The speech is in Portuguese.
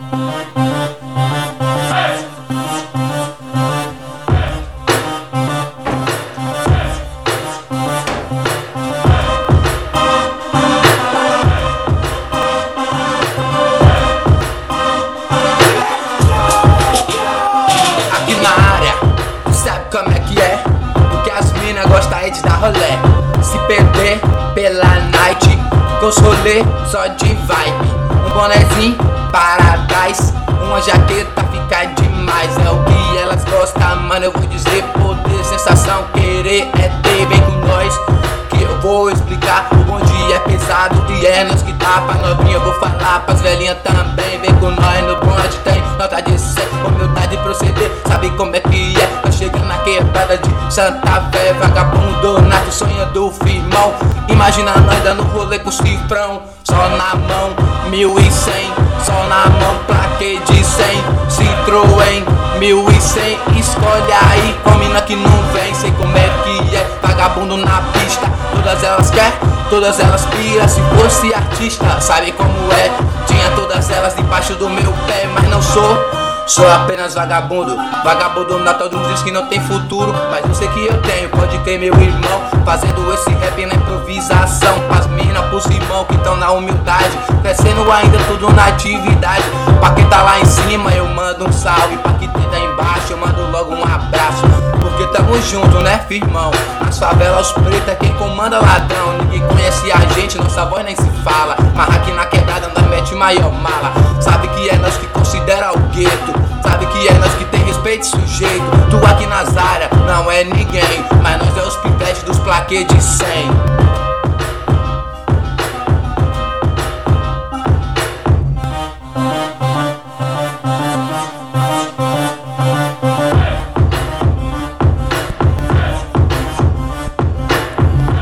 Como é que é? Porque as mina gostam é de dar rolé. Se perder pela night, com os rolê só de vibe. Um bonezinho para trás, uma jaqueta fica demais. É o que elas gostam, mano, eu vou dizer. Poder, sensação, querer é ter. Vem com nós que eu vou explicar. O bonde é pesado e é nós que tá. Pra novinha eu vou falar, pras velhinhas também. Vem com nós no bonde, tem nota de 100, humildade de proceder. Sabe como é que é? Tá chegando na quebrada de Santa Fé. Vagabundo nato, sonhando firmão. Imagina nós dando rolê com cifrão. Só na mão, 1100. Só na mão, plaquê de 100. Citroën, 1100. Escolhe aí, combina que não vem. Sei como é que é, vagabundo na pista. Todas elas quer, todas elas pira. Se fosse artista, sabe como é? Tinha todas elas debaixo do meu pé, mas não sou apenas vagabundo. Vagabundo na todo mundo diz que não tem futuro, mas eu sei que eu tenho, pode crer meu irmão. Fazendo esse rap na improvisação, com as minas pros irmãos que tão na humildade. Crescendo ainda tudo na atividade. Pra quem tá lá em cima eu mando um salve, pra quem tá embaixo eu mando logo um abraço. Porque tamo junto, né, firmão? Nas favelas os pretos é quem comanda ladrão. Ninguém conhece a gente, nossa voz nem se fala. Mas aqui na quebrada nós mete maior mala. Sabe que é nós que considera o gueto. Sabe que é nós que tem respeito e sujeito. Tu aqui nas áreas não é ninguém, mas nós é os pivetes dos plaquês de 100.